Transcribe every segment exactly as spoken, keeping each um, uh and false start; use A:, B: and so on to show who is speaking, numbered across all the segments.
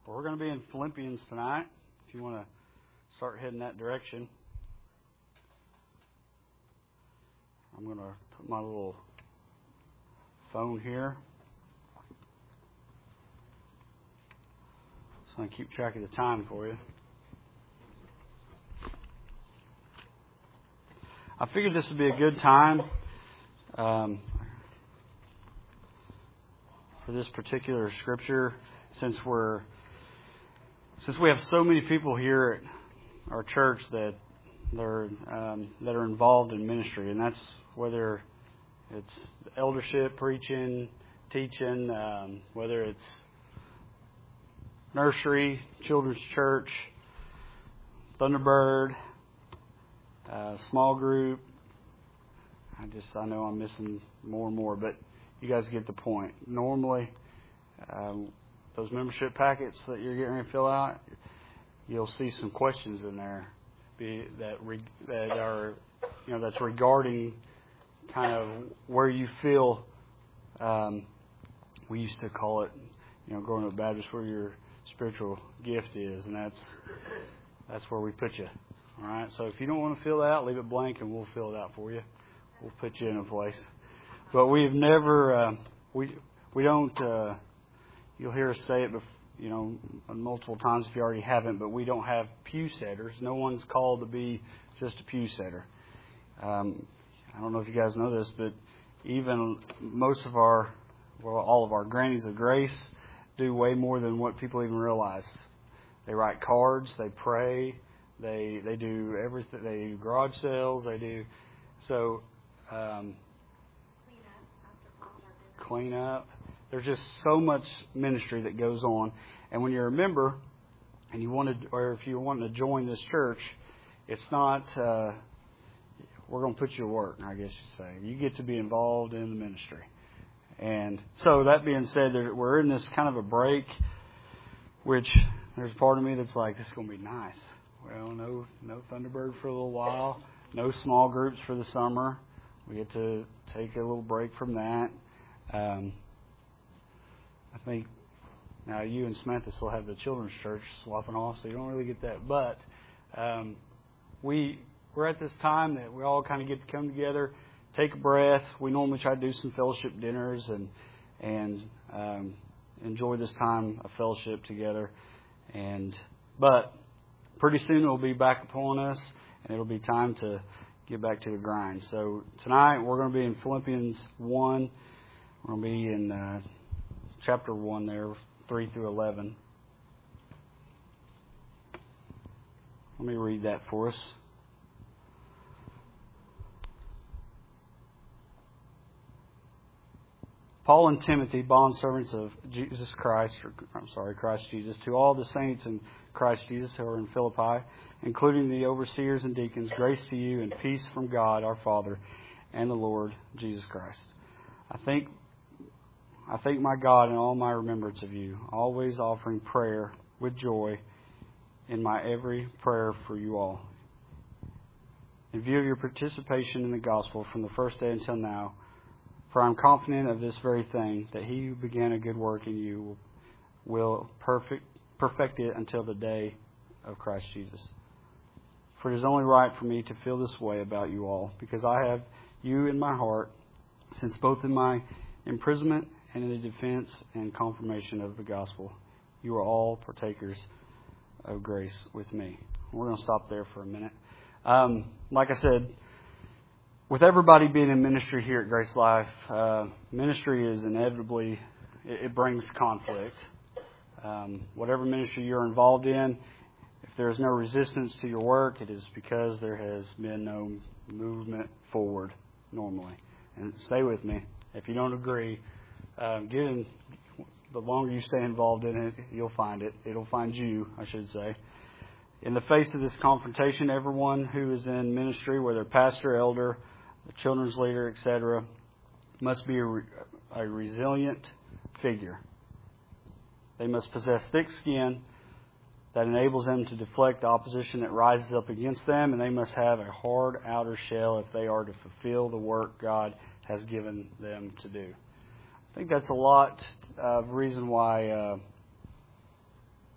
A: We're going to be in Philippians tonight, if you want to start heading that direction. I'm going to put my little phone here so I can keep track of the time for you. I figured this would be a good time um, for this particular scripture, since we're since we have so many people here at our church that they're um, that are involved in ministry, and that's whether it's eldership, preaching, teaching, um, whether it's nursery, children's church, Thunderbird, uh, small group. I just I know I'm missing more and more, but you guys get the point. Normally, um, those membership packets that you're getting ready to fill out, you'll see some questions in there be, that re, that are you know that's regarding kind of where you feel. Um, we used to call it, you know, growing up Baptist, where your spiritual gift is, and that's that's where we put you. All right. So if you don't want to fill it out, leave it blank, and we'll fill it out for you. We'll put you in a place. But we've never uh, we we don't. Uh, You'll hear us say it, you know, multiple times if you already haven't, but we don't have pew setters. No one's called to be just a pew setter. Um, I don't know if you guys know this, but even most of our, well, all of our grannies of grace do way more than what people even realize. They write cards, they pray, they they do everything. They do garage sales, they do so. Um,
B: clean up after all our business.
A: Clean up. There's just so much ministry that goes on. And when you're a member and you wanted, or if you want to join this church, it's not, uh, we're going to put you to work, I guess you'd say. You get to be involved in the ministry. And so that being said, we're in this kind of a break, which there's part of me that's like, this is going to be nice. Well, no, no Thunderbird for a little while, no small groups for the summer. We get to take a little break from that. Um, I think now you and Samantha still have the children's church swapping off, so you don't really get that. But um, we, we're at this time that we all kind of get to come together, take a breath. We normally try to do some fellowship dinners and and um, enjoy this time of fellowship together. And but pretty soon it will be back upon us, and it'll be time to get back to the grind. So tonight we're going to be in Philippians one. We're going to be in Uh, Chapter one there, three through eleven. Let me read that for us. Paul and Timothy, bondservants of Jesus Christ, or, I'm sorry, Christ Jesus, to all the saints in Christ Jesus who are in Philippi, including the overseers and deacons, grace to you and peace from God our Father and the Lord Jesus Christ. I think I thank my God in all my remembrance of you, always offering prayer with joy in my every prayer for you all. In view of your participation in the gospel from the first day until now, for I am confident of this very thing, that he who began a good work in you will perfect, perfect it until the day of Christ Jesus. For it is only right for me to feel this way about you all, because I have you in my heart, since both in my imprisonment and in the defense and confirmation of the gospel, you are all partakers of grace with me. We're going to stop there for a minute. Um, like I said, with everybody being in ministry here at Grace Life, uh, ministry is inevitably, it, it brings conflict. Um, whatever ministry you're involved in, if there is no resistance to your work, it is because there has been no movement forward normally. And stay with me. If you don't agree, Um, get in, the longer you stay involved in it, you'll find it. It'll find you, I should say. In the face of this confrontation, everyone who is in ministry, whether pastor, elder, children's leader, et cetera, must be a, a resilient figure. They must possess thick skin that enables them to deflect the opposition that rises up against them, and they must have a hard outer shell if they are to fulfill the work God has given them to do. I think that's a lot of reason why uh,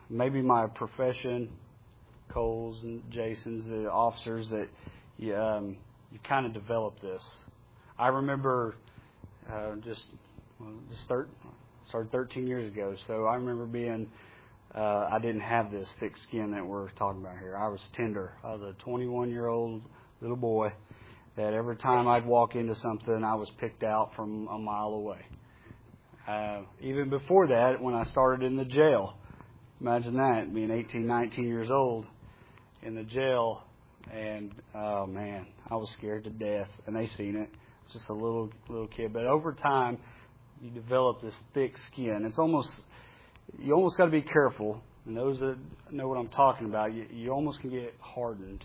A: maybe my profession, Cole's and Jason's, the officers, that you, um, you kind of develop this. I remember uh, just, well, just start, started thirteen years ago, so I remember being, uh, I didn't have this thick skin that we're talking about here. I was tender. I was a twenty-one-year-old little boy that every time I'd walk into something, I was picked out from a mile away. Uh, even before that, when I started in the jail, imagine that, being eighteen, nineteen years old in the jail, and oh man, I was scared to death, and they seen it. Just a little little kid, but over time, you develop this thick skin. It's almost, you almost got to be careful. And those that know what I'm talking about, you, you almost can get hardened.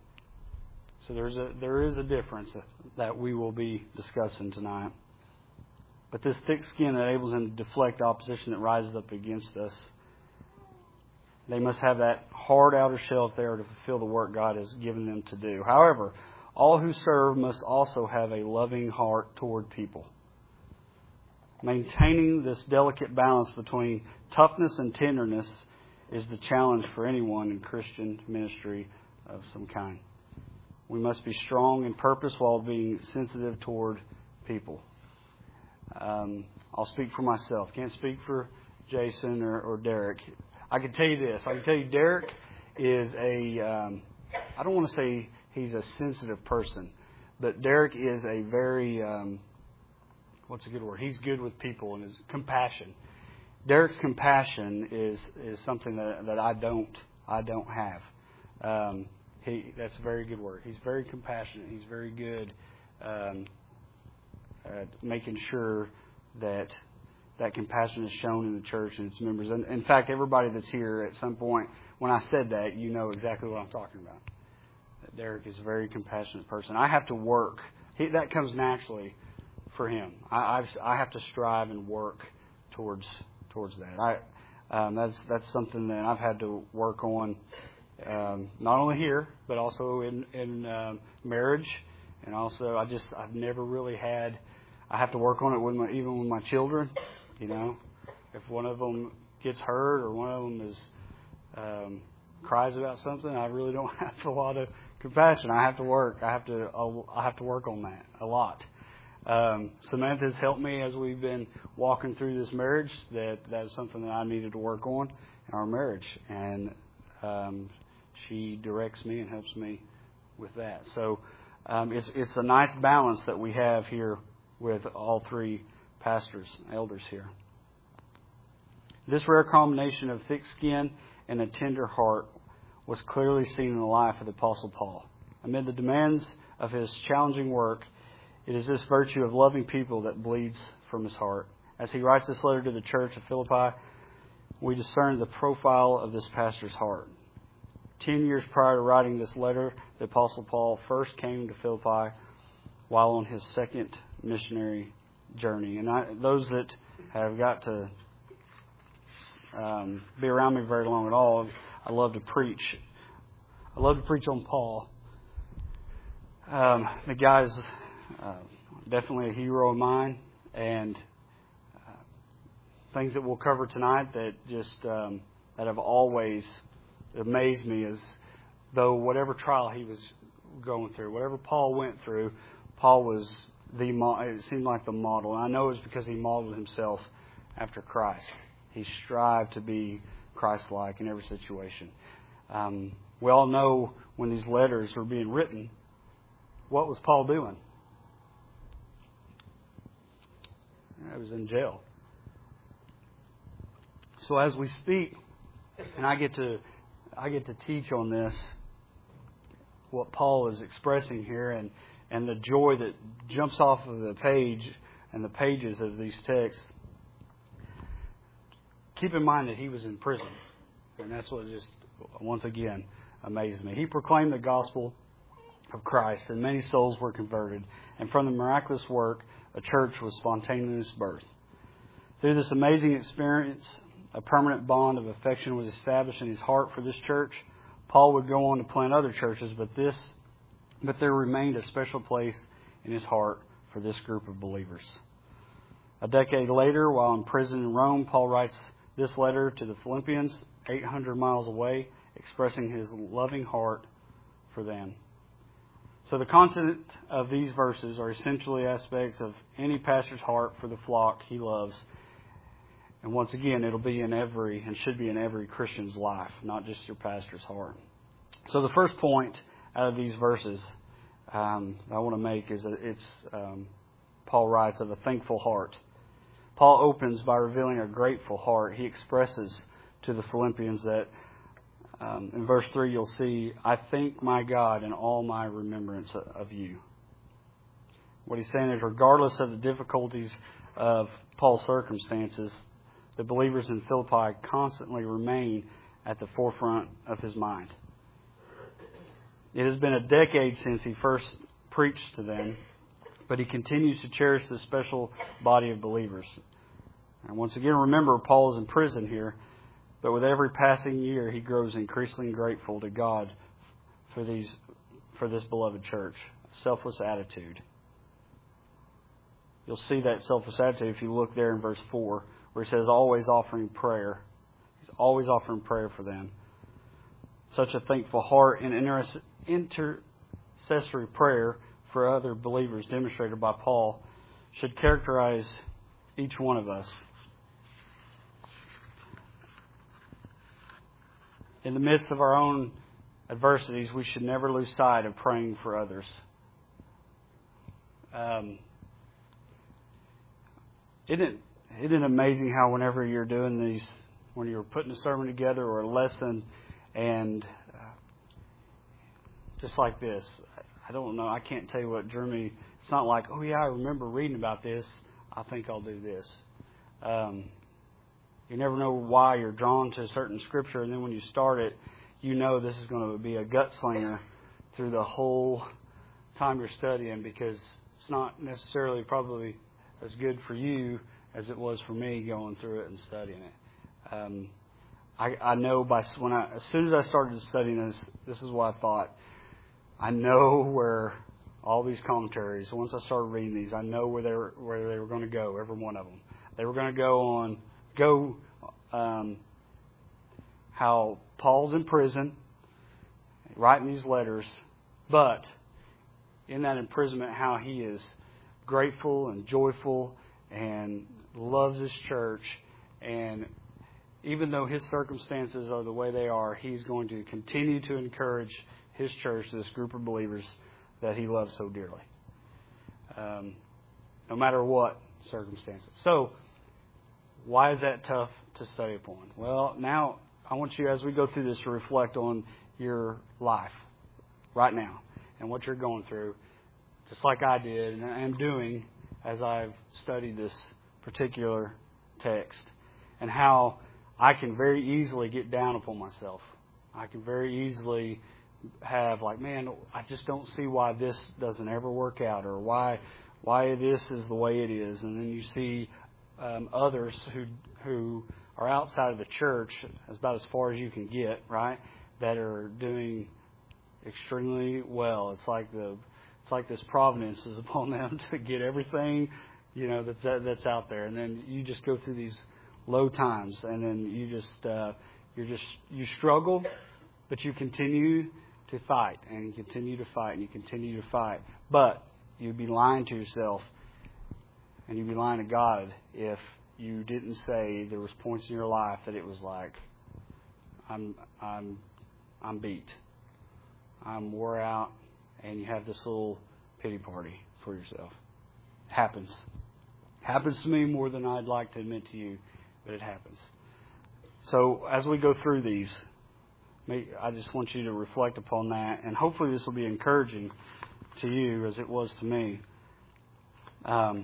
A: So there's a there is a difference that we will be discussing tonight. But this thick skin enables them to deflect opposition that rises up against us. They must have that hard outer shell if they are to fulfill the work God has given them to do. However, all who serve must also have a loving heart toward people. Maintaining this delicate balance between toughness and tenderness is the challenge for anyone in Christian ministry of some kind. We must be strong in purpose while being sensitive toward people. Um, I'll speak for myself. Can't speak for Jason or, or Derek. I can tell you this. I can tell you Derek is a, um, I don't want to say he's a sensitive person, but Derek is a very, um, what's a good word? He's good with people and his compassion. Derek's compassion is, is something that, that I don't I don't have. Um, he that's a very good word. He's very compassionate. He's very good um, at making sure that that compassion is shown in the church and its members. And in fact, everybody that's here at some point, when I said that, you know exactly what I'm talking about. Derek is a very compassionate person. I have to work. He, that comes naturally for him. I I've, I have to strive and work towards towards that. I um, that's that's something that I've had to work on, um, not only here but also in in um, marriage, and also I just I've never really had. I have to work on it with my even with my children. You know, if one of them gets hurt or one of them is um, cries about something, I really don't have a lot of compassion. I have to work. I have to. I have to work on that a lot. Um, Samantha's helped me as we've been walking through this marriage. That that is something that I needed to work on in our marriage, and um, she directs me and helps me with that. So um, it's it's a nice balance that we have here with all three pastors, elders here. This rare combination of thick skin and a tender heart was clearly seen in the life of the Apostle Paul. Amid the demands of his challenging work, it is this virtue of loving people that bleeds from his heart. As he writes this letter to the church of Philippi, we discern the profile of this pastor's heart. Ten years prior to writing this letter, the Apostle Paul first came to Philippi while on his second missionary journey. And I, those that have got to um, be around me very long at all, I love to preach. I love to preach on Paul. Um, the guy's uh, definitely a hero of mine, and uh, things that we'll cover tonight that just um, that have always amazed me is, though whatever trial he was going through, whatever Paul went through, Paul was the it seemed like the model. And I know it's because he modeled himself after Christ. He strived to be Christ-like in every situation. Um, we all know when these letters were being written, what was Paul doing? He was in jail. So as we speak, and I get to I get to teach on this, what Paul is expressing here, and, and the joy that jumps off of the page and the pages of these texts. Keep in mind that he was in prison, and that's what just once again amazed me. He proclaimed the gospel of Christ, and many souls were converted, and from the miraculous work, a church was spontaneous birth. Through this amazing experience, a permanent bond of affection was established in his heart for this church. Paul would go on to plant other churches, but this, but there remained a special place in his heart for this group of believers. A decade later, while in prison in Rome, Paul writes this letter to the Philippians, eight hundred miles away, expressing his loving heart for them. So the content of these verses are essentially aspects of any pastor's heart for the flock he loves. And once again, it'll be in every, and should be in every Christian's life, not just your pastor's heart. So the first point out of these verses um, I want to make is that it's, um, Paul writes, of a thankful heart. Paul opens by revealing a grateful heart. He expresses to the Philippians that Um, in verse three, you'll see, I thank my God in all my remembrance of you. What he's saying is, regardless of the difficulties of Paul's circumstances, the believers in Philippi constantly remain at the forefront of his mind. It has been a decade since he first preached to them, but he continues to cherish this special body of believers. And once again, remember, Paul is in prison here. But with every passing year, he grows increasingly grateful to God for these, for this beloved church. Selfless attitude. You'll see that selfless attitude if you look there in verse four, where he says, always offering prayer. He's always offering prayer for them. Such a thankful heart and intercessory prayer for other believers demonstrated by Paul should characterize each one of us. In the midst of our own adversities, we should never lose sight of praying for others. Um, isn't it, isn't it amazing how whenever you're doing these, when you're putting a sermon together or a lesson, and uh, just like this, I don't know, I can't tell you what drew me. It's not like, oh yeah, I remember reading about this, I think I'll do this. Um, You never know why you're drawn to a certain scripture, and then when you start it, you know this is going to be a gut slinger through the whole time you're studying, because it's not necessarily probably as good for you as it was for me going through it and studying it. Um, I, I know by when I as soon as I started studying this, this is what I thought. I know where all these commentaries. Once I started reading these, I know where they were where they were going to go. Every one of them. They were going to go on. Go um, how Paul's in prison, writing these letters, but in that imprisonment, how he is grateful and joyful and loves his church. And even though his circumstances are the way they are, he's going to continue to encourage his church, this group of believers that he loves so dearly, um, no matter what circumstances. So, why is that tough to study upon? Well, now I want you, as we go through this, to reflect on your life right now and what you're going through, just like I did and am doing as I've studied this particular text, and how I can very easily get down upon myself. I can very easily have like, man, I just don't see why this doesn't ever work out, or why why this is the way it is. And then you see um, others who who are outside of the church, about as far as you can get, right, that are doing extremely well. It's like the it's like this providence is upon them to get everything, you know, that, that that's out there. And then you just go through these low times, and then you just uh, you're just you struggle, but you continue to fight, and you continue to fight, and you continue to fight. But you'd be lying to yourself, and you'd be lying to God if you didn't say there was points in your life that it was like, I'm I'm I'm beat, I'm wore out, and you have this little pity party for yourself. Happens. Happens to me more than I'd like to admit to you, but it happens. So as we go through these, I just want you to reflect upon that, and hopefully this will be encouraging to you as it was to me. Um,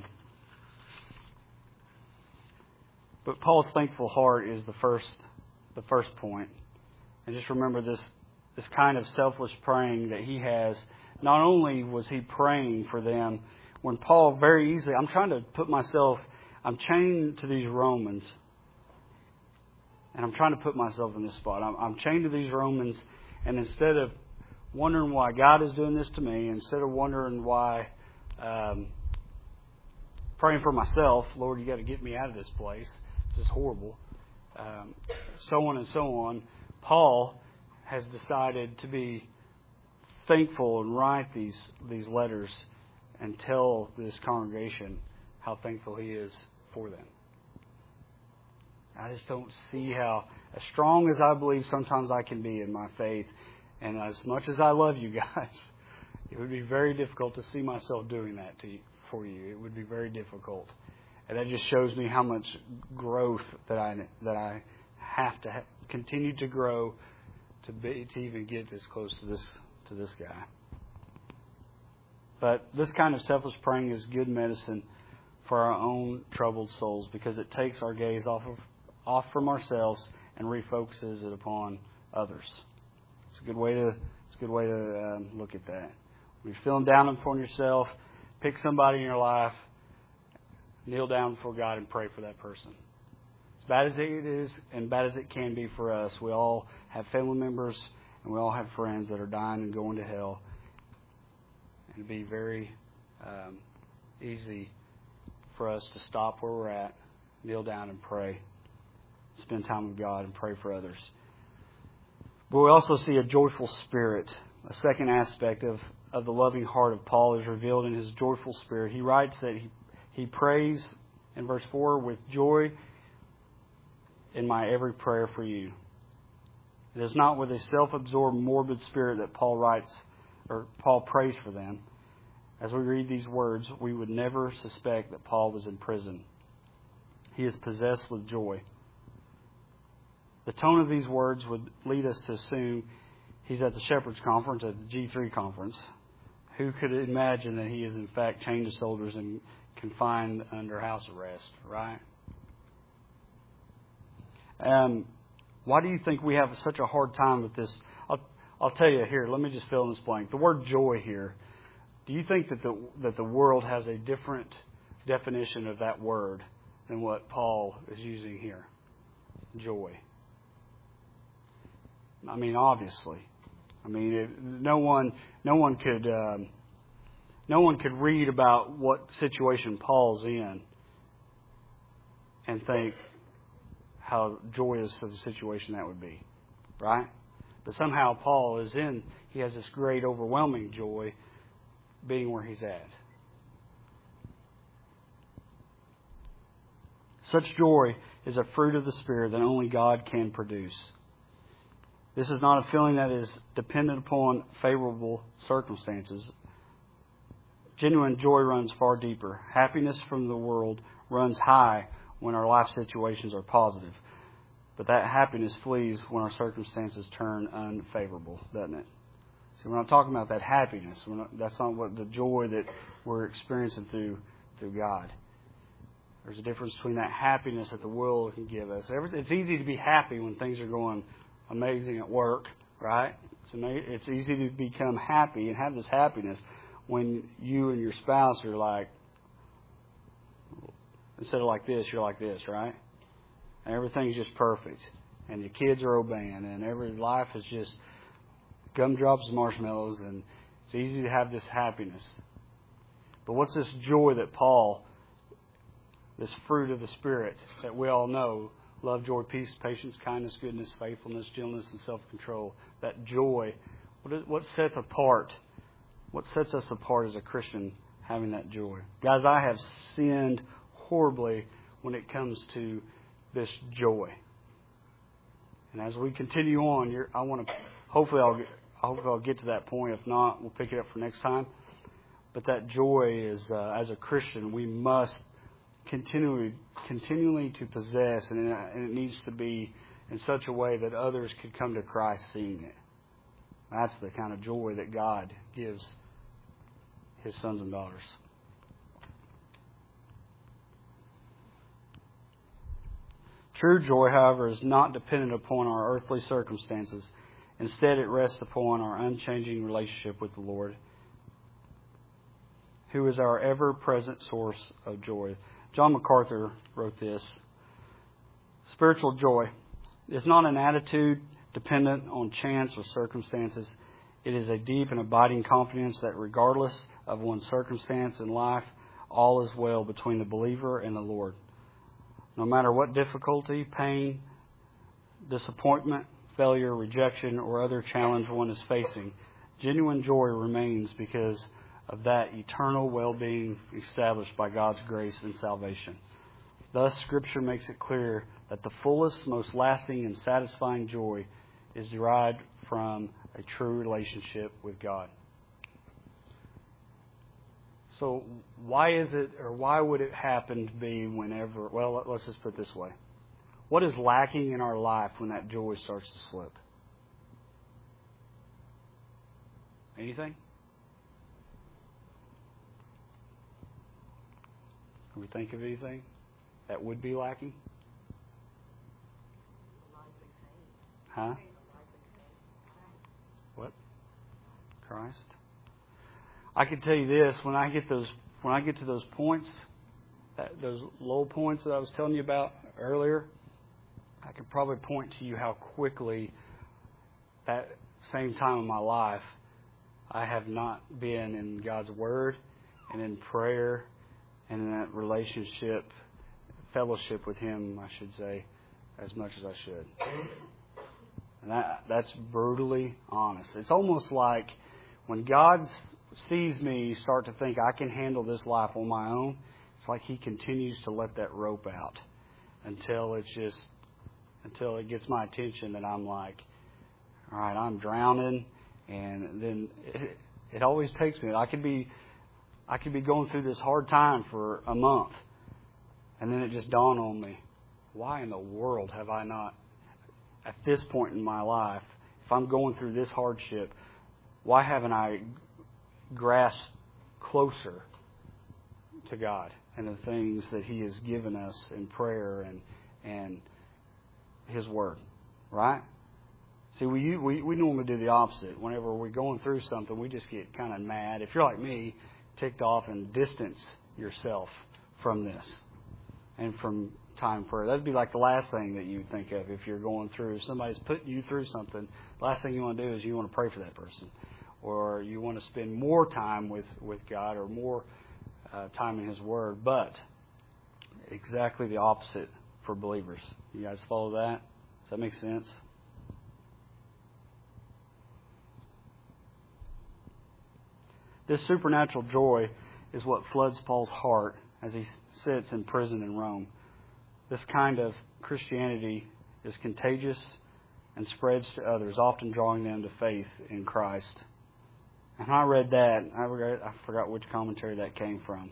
A: but Paul's thankful heart is the first, the first point. And just remember this, this kind of selfless praying that he has. Not only was he praying for them, when Paul very easily, I'm trying to put myself, I'm chained to these Romans. And I'm trying to put myself in this spot. I'm, I'm chained to these Romans, and instead of wondering why God is doing this to me, instead of wondering why, um, praying for myself, Lord, you got to get me out of this place. This is horrible. um, so on and so on, Paul has decided to be thankful and write these these letters and tell this congregation how thankful he is for them. I just don't see how, as strong as I believe sometimes I can be in my faith, and as much as I love you guys, it would be very difficult to see myself doing that to you, for you. It would be very difficult. And that just shows me how much growth that I that I have to ha- continue to grow to be to even get this close to this to this guy. But this kind of selfless praying is good medicine for our own troubled souls, because it takes our gaze off of off from ourselves and refocuses it upon others. It's a good way to it's a good way to um, look at that. When you're feeling down upon yourself, pick somebody in your life, kneel down before God and pray for that person. As bad as it is and bad as it can be for us, we all have family members and we all have friends that are dying and going to hell. And it'd be very um, easy for us to stop where we're at, kneel down and pray, spend time with God and pray for others. But we also see a joyful spirit. A second aspect of, of the loving heart of Paul is revealed in his joyful spirit. He writes that he, he prays in verse four, with joy in my every prayer for you. It is not with a self-absorbed, morbid spirit that Paul writes, or Paul prays for them. As we read these words, we would never suspect that Paul was in prison. He is possessed with joy. The tone of these words would lead us to assume he's at the Shepherd's Conference, at the G three conference. Who could imagine that he is in fact chained to soldiers and confined under house arrest, right? Um, why do you think we have such a hard time with this? I'll, I'll tell you here, let me just fill in this blank. The word joy here, do you think that the that the world has a different definition of that word than what Paul is using here? Joy. I mean, obviously. I mean, it, no one, no one could, um, no one could read about what situation Paul's in and think how joyous of a situation that would be, right? But somehow Paul is in. He has this great, overwhelming joy, being where he's at. Such joy is a fruit of the Spirit that only God can produce. This is not a feeling that is dependent upon favorable circumstances. Genuine joy runs far deeper. Happiness from the world runs high when our life situations are positive. But that happiness flees when our circumstances turn unfavorable, doesn't it? See, we're not talking about that happiness. We're not, that's not what the joy that we're experiencing through through God. There's a difference between that happiness that the world can give us. It's easy to be happy when things are going amazing at work, right? It's, ama- it's easy to become happy and have this happiness when you and your spouse are like, instead of like this, you're like this, right? And everything's just perfect. And your kids are obeying. And every life is just gumdrops and marshmallows. And it's easy to have this happiness. But what's this joy that Paul, this fruit of the Spirit that we all know, love, joy, peace, patience, kindness, goodness, faithfulness, gentleness, and self-control. That joy, what, is, what sets apart, what sets us apart as a Christian, having that joy? Guys, I have sinned horribly when it comes to this joy. And as we continue on, you're, I want to, hopefully I'll get, hopefully I'll get to that point. If not, we'll pick it up for next time. But that joy is, uh, as a Christian, we must continually, continually to possess, and it, and it needs to be in such a way that others could come to Christ seeing it. That's the kind of joy that God gives His sons and daughters. True joy, however, is not dependent upon our earthly circumstances. Instead, it rests upon our unchanging relationship with the Lord, who is our ever-present source of joy. John MacArthur wrote this: spiritual joy is not an attitude dependent on chance or circumstances. It is a deep and abiding confidence that regardless of one's circumstance in life, all is well between the believer and the Lord. No matter what difficulty, pain, disappointment, failure, rejection, or other challenge one is facing, genuine joy remains because of that eternal well-being established by God's grace and salvation. Thus, Scripture makes it clear that the fullest, most lasting, and satisfying joy is derived from a true relationship with God. So why is it, or why would it happen to be whenever, well, let's just put it this way. What is lacking in our life when that joy starts to slip? Anything? Can we think of anything that would be lacking? Huh? What? Christ? I can tell you this, when I get those when I get to those points, that, those low points that I was telling you about earlier, I could probably point to you how quickly that same time in my life I have not been in God's Word and in prayer and in that relationship, fellowship with Him, I should say, as much as I should. And that, that's brutally honest. It's almost like when God sees me start to think I can handle this life on my own, it's like He continues to let that rope out until it's just, until it gets my attention that I'm like, all right, I'm drowning. And then it, it always takes me. I could be, I could be going through this hard time for a month, and then it just dawned on me, why in the world have I not, at this point in my life, if I'm going through this hardship, why haven't I grasped closer to God and the things that He has given us in prayer and and His Word, right? See, we we we normally do the opposite. Whenever we're going through something, we just get kind of mad. If you're like me, ticked off and distance yourself from this and from time in prayer. That'd be like the last thing that you would think of if you're going through. If somebody's putting you through something, the last thing you want to do is you want to pray for that person. Or you want to spend more time with, with God or more uh, time in His Word. But exactly the opposite for believers. You guys follow that? Does that make sense? This supernatural joy is what floods Paul's heart as he sits in prison in Rome. This kind of Christianity is contagious and spreads to others, often drawing them to faith in Christ. And when I read that, I forgot, I forgot which commentary that came from.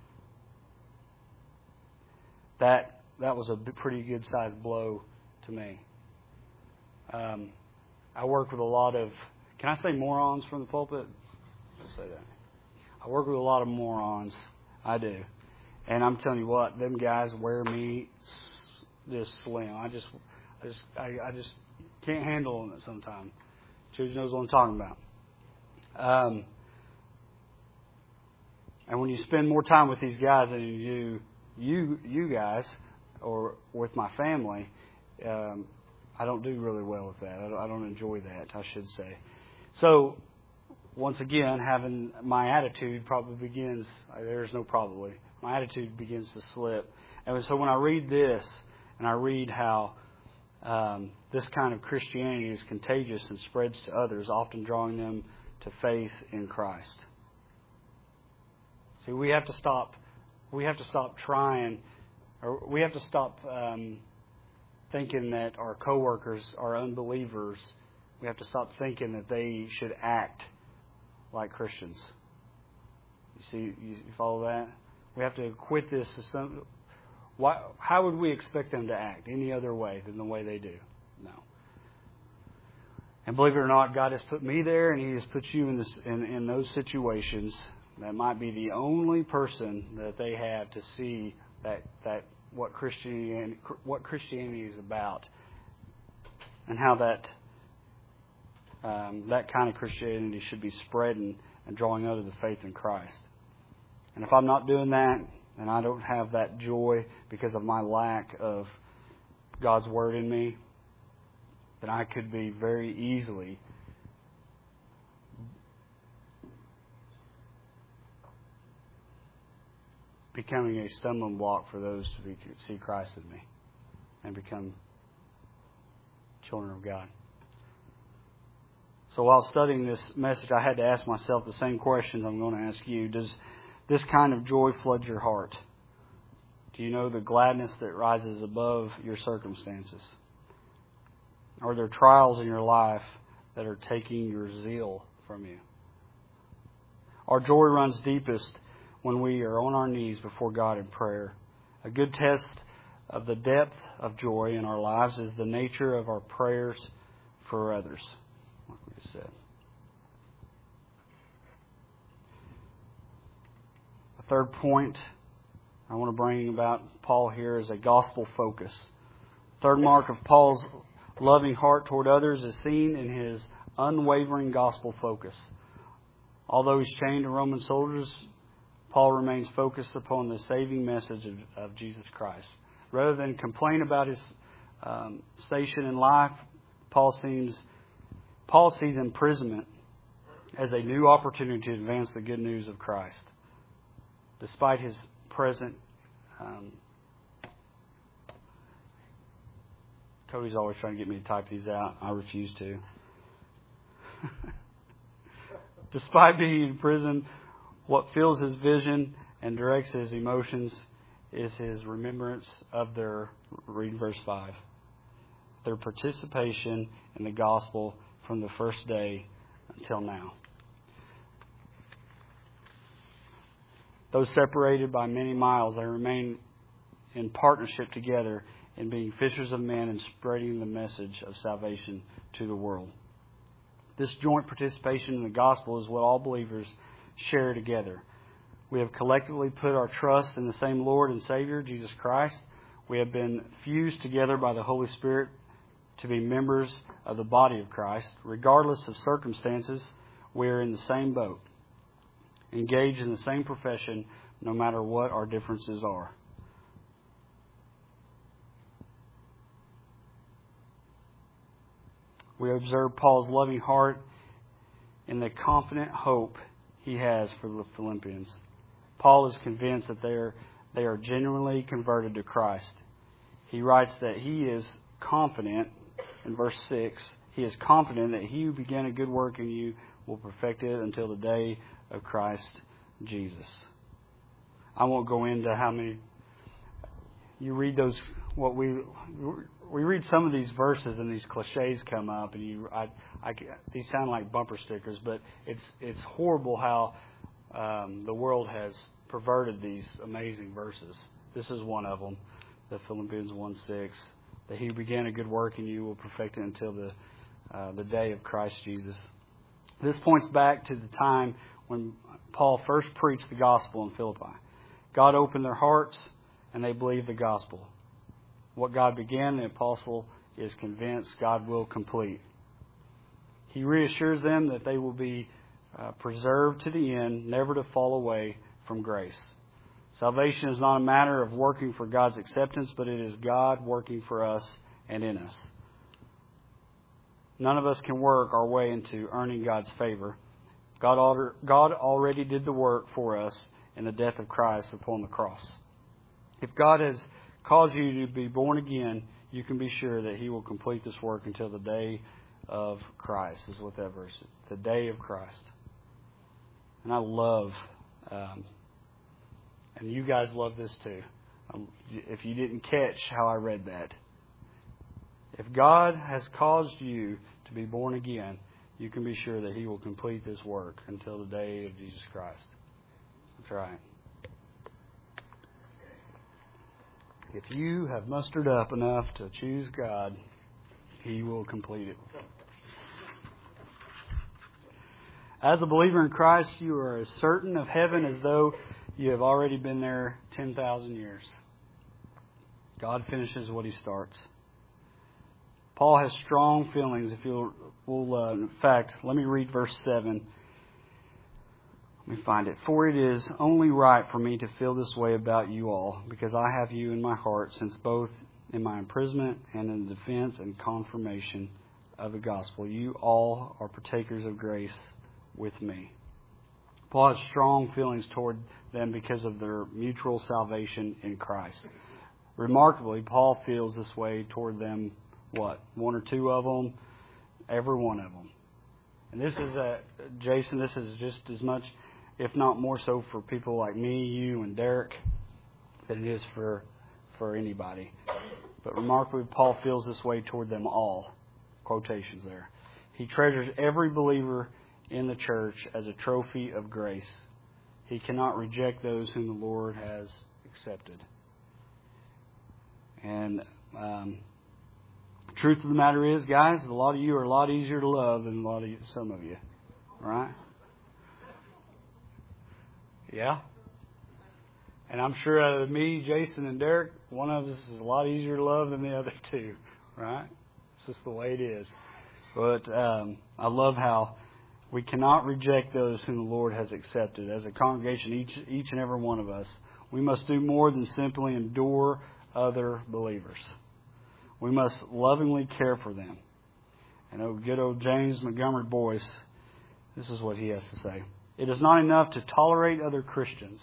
A: That that was a pretty good-sized blow to me. Um, I work with a lot of, can I say morons from the pulpit? I'll say that. I work with a lot of morons. I do. And I'm telling you what, them guys wear me just slim. I just, I just, I, I just can't handle it sometimes. Choose knows what I'm talking about. Um, and when you spend more time with these guys than you do, you, you guys, or with my family, um, I don't do really well with that. I don't, I don't enjoy that, I should say. So, once again, having my attitude probably begins, there's no probably, my attitude begins to slip. And so when I read this, and I read how um, this kind of Christianity is contagious and spreads to others, often drawing them to faith in Christ. See, we have to stop, we have to stop trying, or we have to stop um, thinking that our coworkers are unbelievers. We have to stop thinking that they should act like Christians. You see, you follow that? We have to quit this. Why, how would we expect them to act any other way than the way they do? No. And believe it or not, God has put me there, and He has put you in this in, in those situations. That might be the only person that they have to see that that what Christianity what Christianity is about, and how that. Um, that kind of Christianity should be spreading and drawing others to faith in Christ. And if I'm not doing that, and I don't have that joy because of my lack of God's Word in me, then I could be very easily becoming a stumbling block for those to be, see Christ in me and become children of God. So while studying this message, I had to ask myself the same questions I'm going to ask you. Does this kind of joy flood your heart? Do you know the gladness that rises above your circumstances? Are there trials in your life that are taking your zeal from you? Our joy runs deepest when we are on our knees before God in prayer. A good test of the depth of joy in our lives is the nature of our prayers for others, like we said. The third point I want to bring about Paul here is a gospel focus. Third mark of Paul's loving heart toward others is seen in his unwavering gospel focus. Although he's chained to Roman soldiers, Paul remains focused upon the saving message of, of Jesus Christ. Rather than complain about his um, station in life, Paul seems Paul sees imprisonment as a new opportunity to advance the good news of Christ. Despite his present, um, Cody's always trying to get me to type these out. I refuse to. Despite being in prison, what fills his vision and directs his emotions is his remembrance of their, read verse five, their participation in the gospel from the first day until now. Though separated by many miles, they remain in partnership together in being fishers of men and spreading the message of salvation to the world. This joint participation in the gospel is what all believers share together. We have collectively put our trust in the same Lord and Savior, Jesus Christ. We have been fused together by the Holy Spirit to be members of the body of Christ. Regardless of circumstances, we are in the same boat, engaged in the same profession, no matter what our differences are. We observe Paul's loving heart in the confident hope he has for the Philippians. Paul is convinced that they are, they are genuinely converted to Christ. He writes that he is confident, in verse six, he is confident that he who began a good work in you will perfect it until the day of Christ Jesus. I won't go into how many. You read those, what we we read some of these verses and these cliches come up, and you, I, I, these sound like bumper stickers, but it's it's horrible how um, the world has perverted these amazing verses. This is one of them, the Philippians one six. That he began a good work in you will perfect it until the uh, the day of Christ Jesus. This points back to the time when Paul first preached the gospel in Philippi. God opened their hearts and they believed the gospel. What God began, the apostle is convinced God will complete. He reassures them that they will be uh, preserved to the end, never to fall away from grace. Salvation is not a matter of working for God's acceptance, but it is God working for us and in us. None of us can work our way into earning God's favor. God already did the work for us in the death of Christ upon the cross. If God has caused you to be born again, you can be sure that He will complete this work until the day of Christ, is what that verse is. The day of Christ. And I love, um, and you guys love this too. Um, if you didn't catch how I read that. If God has caused you to be born again, you can be sure that He will complete this work until the day of Jesus Christ. That's right. If you have mustered up enough to choose God, He will complete it. As a believer in Christ, you are as certain of heaven as though you have already been there ten thousand years. God finishes what He starts. Paul has strong feelings. If you'll, will, uh, in fact, let me read verse seven. Let me find it. For it is only right for me to feel this way about you all, because I have you in my heart, since both in my imprisonment and in the defense and confirmation of the gospel, you all are partakers of grace with me. Paul has strong feelings toward them because of their mutual salvation in Christ. Remarkably, Paul feels this way toward them what? One or two of them? Every one of them. And this is, a, Jason, this is just as much, if not more so, for people like me, you, and Derek, than it is for, for anybody. But remarkably, Paul feels this way toward them all. Quotations there. He treasures every believer in the church as a trophy of grace. He cannot reject those whom the Lord has accepted. And um, the truth of the matter is, guys, a lot of you are a lot easier to love than a lot of you, some of you. Right? Yeah? And I'm sure out of me, Jason, and Derek, one of us is a lot easier to love than the other two. Right? It's just the way it is. But um, I love how we cannot reject those whom the Lord has accepted. As a congregation, each each and every one of us, we must do more than simply endure other believers. We must lovingly care for them. And oh, good old James Montgomery Boyce, this is what he has to say. It is not enough to tolerate other Christians.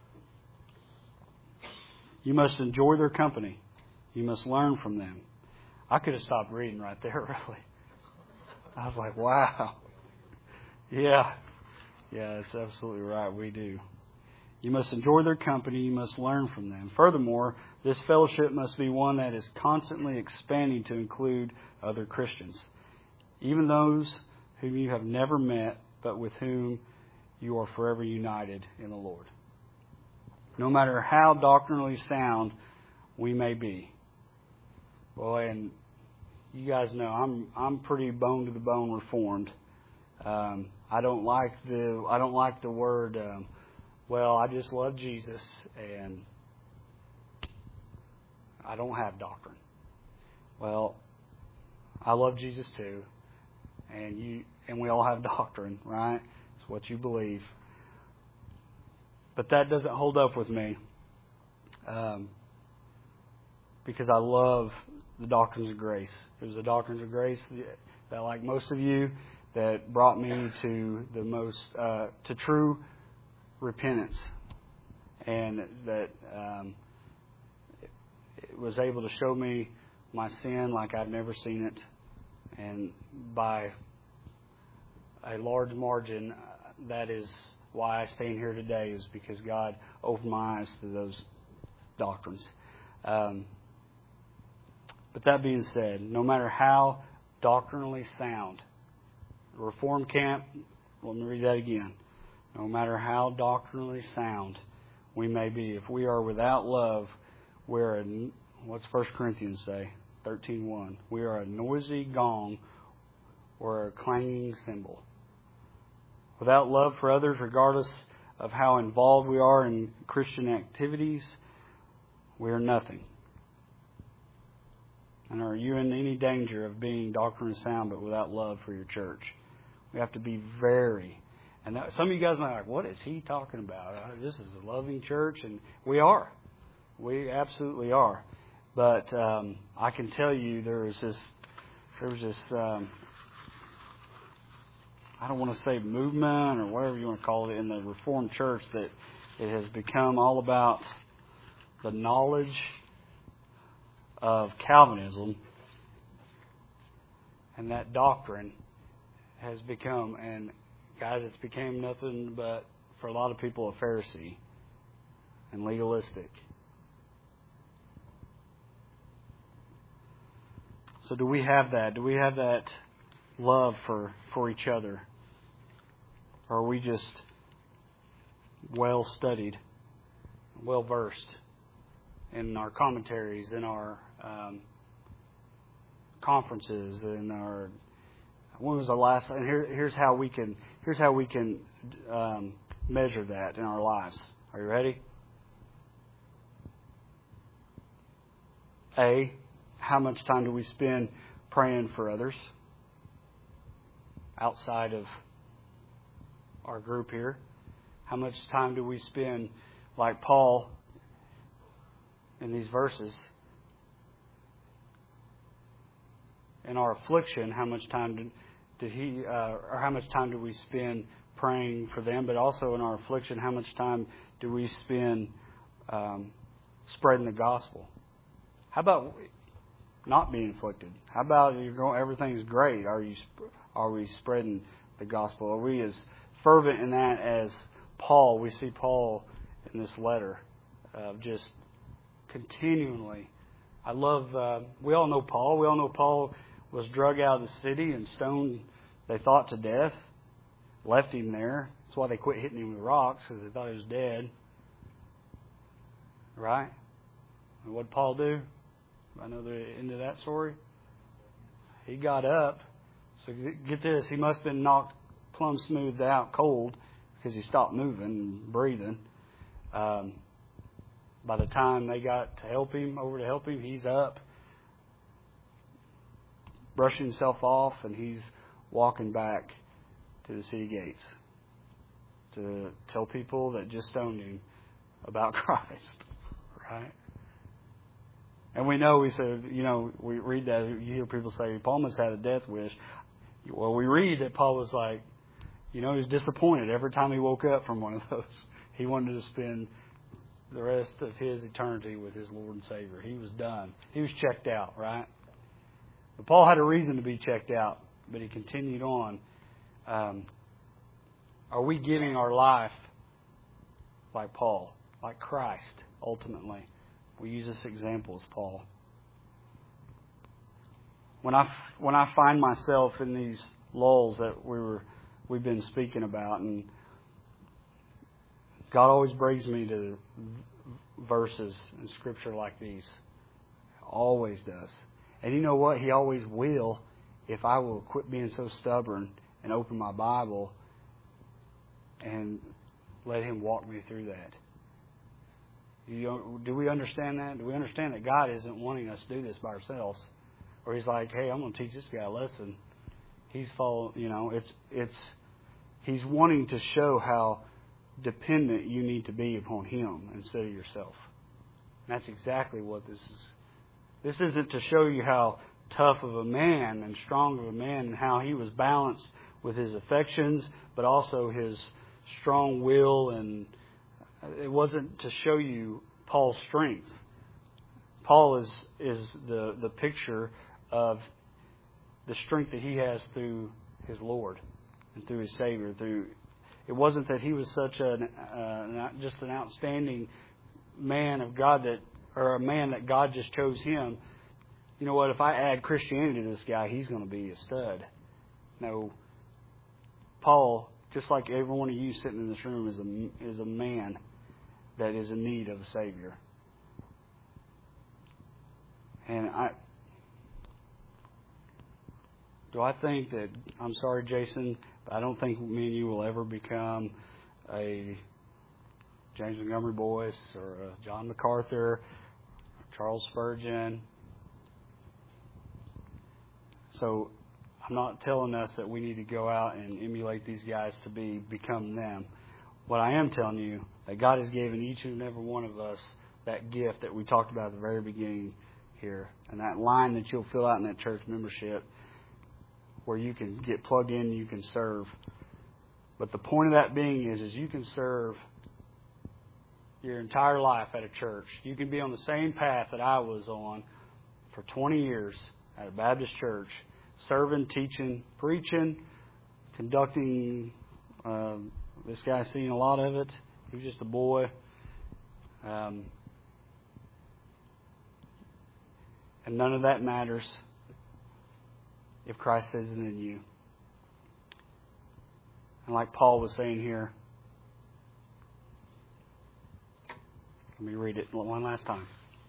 A: You must enjoy their company. You must learn from them. I could have stopped reading right there, really. I was like, wow. Yeah. Yeah, that's absolutely right. We do. You must enjoy their company. You must learn from them. Furthermore, this fellowship must be one that is constantly expanding to include other Christians, even those whom you have never met, but with whom you are forever united in the Lord. No matter how doctrinally sound we may be. Boy, and you guys know I'm I'm pretty bone to the bone Reformed. Um, I don't like the I don't like the word. Um, well, I just love Jesus and I don't have doctrine. Well, I love Jesus too, and you and we all have doctrine, right? It's what you believe. But that doesn't hold up with me, um, because I love the doctrines of grace. It was the doctrines of grace that, like most of you, that brought me to the most uh, to true repentance, and that um, it was able to show me my sin like I've never seen it, and by a large margin, that is why I stand here today, is because God opened my eyes to those doctrines. Um, but that being said, no matter how doctrinally sound, the Reformed camp, let me read that again. No matter how doctrinally sound we may be, if we are without love, we're a, what's First Corinthians say? thirteen one. We are a noisy gong or a clanging cymbal. Without love for others, regardless of how involved we are in Christian activities, we are nothing. And are you in any danger of being doctrinally sound but without love for your church? We have to be very, and that, some of you guys might be like, what is he talking about? Uh, this is a loving church, and we are. We absolutely are. But um, I can tell you there was this, there was this, um, I don't want to say movement or whatever you want to call it in the Reformed Church, that it has become all about the knowledge of Calvinism, and that doctrine has become, and guys, it's became nothing but, for a lot of people, a Pharisee and legalistic. So do we have that? Do we have that love for, for each other? Or are we just well studied, well versed in our commentaries, in our um, conferences, in our when was the last? And here, here's how we can here's how we can um, measure that in our lives. Are you ready? A, how much time do we spend praying for others outside of our group here? How much time do we spend, like Paul in these verses, in our affliction? How much time did, did he, uh, or how much time do we spend praying for them? But also in our affliction, how much time do we spend um, spreading the gospel? How about not being afflicted? How about you're going, everything's great? Are you are we spreading the gospel? Are we as fervent in that as Paul? We see Paul in this letter, uh, just continually. I love. Uh, we all know Paul. We all know Paul was drug out of the city and stoned. They thought to death. Left him there. That's why they quit hitting him with rocks, because they thought he was dead. Right? And what did Paul do? I know the end of that story. He got up. So get this, he must have been knocked plumb smoothed out cold because he stopped moving and breathing. Um, by the time they got to help him, over to help him, he's up, brushing himself off, and he's walking back to the city gates to tell people that just stoned him about Christ. Right? And we know, we said, you know, we read that, you hear people say, Paul must have had a death wish. Well, we read that Paul was like, you know, he was disappointed every time he woke up from one of those. He wanted to spend the rest of his eternity with his Lord and Savior. He was done. He was checked out, right? But Paul had a reason to be checked out, but he continued on. Um, are we giving our life like Paul, like Christ, ultimately? We use this example as Paul. When I, when I find myself in these lulls that we were, we've been speaking about, and God always brings me to verses in Scripture like these. Always does. And you know what? He always will if I will quit being so stubborn and open my Bible and let Him walk me through that. You, do we understand that? Do we understand that God isn't wanting us to do this by ourselves? Or He's like, hey, I'm going to teach this guy a lesson. He's follow, you know, it's it's He's wanting to show how dependent you need to be upon Him instead of yourself. And that's exactly what this is. This isn't to show you how tough of a man and strong of a man and how he was balanced with his affections, but also his strong will. And it wasn't to show you Paul's strength. Paul is is the, the picture of the strength that he has through his Lord and through his Savior. Through it wasn't that he was such an uh, just an outstanding man of God that, or a man that God just chose him. You know what? If I add Christianity to this guy, he's going to be a stud. No, Paul, just like every one of you sitting in this room, is a is a man that is in need of a Savior. And I do I think that, I'm sorry, Jason, but I don't think me and you will ever become a James Montgomery Boyce or a John MacArthur, Charles Spurgeon. So I'm not telling us that we need to go out and emulate these guys to be become them. What I am telling you, that God has given each and every one of us that gift that we talked about at the very beginning here, and that line that you'll fill out in that church membership where you can get plugged in, you can serve. But the point of that being is, is you can serve your entire life at a church. You can be on the same path that I was on for twenty years at a Baptist church, serving, teaching, preaching, conducting. Uh, this guy's seen a lot of it. He was just a boy. Um, and none of that matters if Christ isn't in you. And like Paul was saying here, let me read it one last time.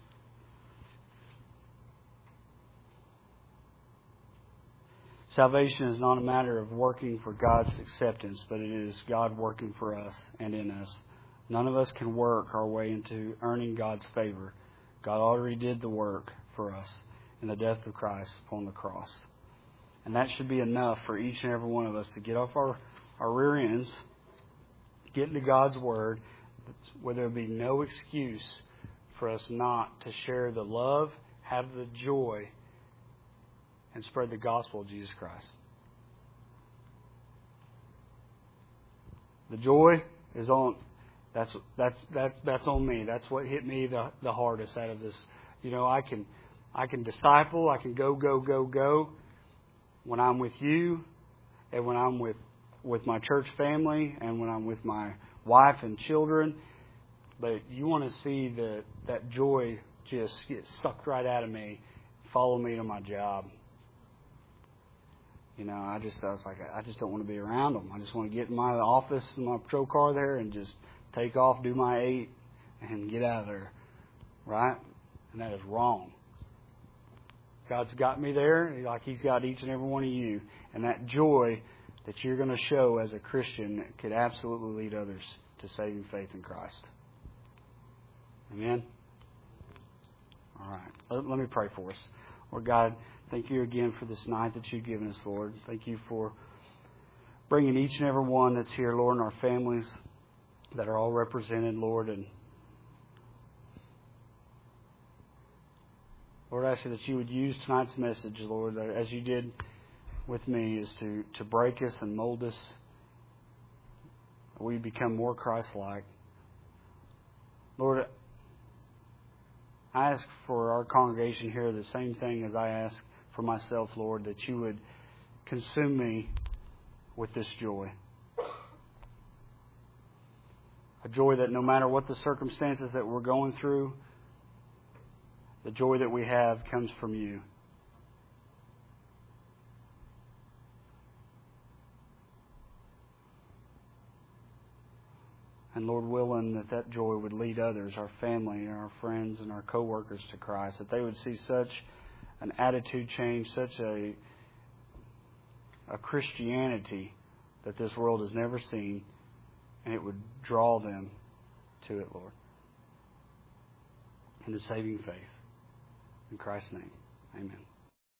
A: Salvation is not a matter of working for God's acceptance, but it is God working for us and in us. None of us can work our way into earning God's favor. God already did the work for us in the death of Christ upon the cross. And that should be enough for each and every one of us to get off our, our rear ends, get into God's Word, where there be no excuse for us not to share the love, have the joy, and spread the gospel of Jesus Christ. The joy is on. That's that's that's that's on me. That's what hit me the the hardest out of this. You know, I can I can disciple, I can go, go, go, go when I'm with you and when I'm with, with my church family and when I'm with my wife and children. But you want to see the, that joy just get sucked right out of me, follow me to my job. You know, I just I was like, I just don't want to be around them. I just want to get in my office, in my patrol car there, and just take off, do my eight, and get out of there. Right? And that is wrong. God's got me there like He's got each and every one of you. And that joy that you're going to show as a Christian could absolutely lead others to saving faith in Christ. Amen? All right. Let, let me pray for us. Lord God, thank you again for this night that you've given us, Lord. Thank you for bringing each and every one that's here, Lord, and our families that are all represented, Lord. And Lord, I ask you that you would use tonight's message, Lord, as you did with me, is to, to break us and mold us. We become more Christ-like. Lord, I ask for our congregation here the same thing as I ask for myself, Lord, that you would consume me with this joy. A joy that no matter what the circumstances that we're going through, the joy that we have comes from you. And Lord willing that that joy would lead others, our family, our friends, and our co-workers to Christ, that they would see such an attitude change, such a, a Christianity that this world has never seen, and it would draw them to it, Lord, into saving faith. In Christ's name, amen.